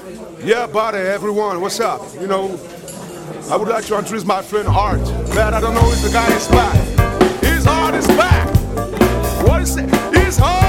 Yeah, buddy, everyone, what's up? You know, I would like to introduce my friend Art. Man, I don't know if the guy is back. His Art is back. What is it? His Art!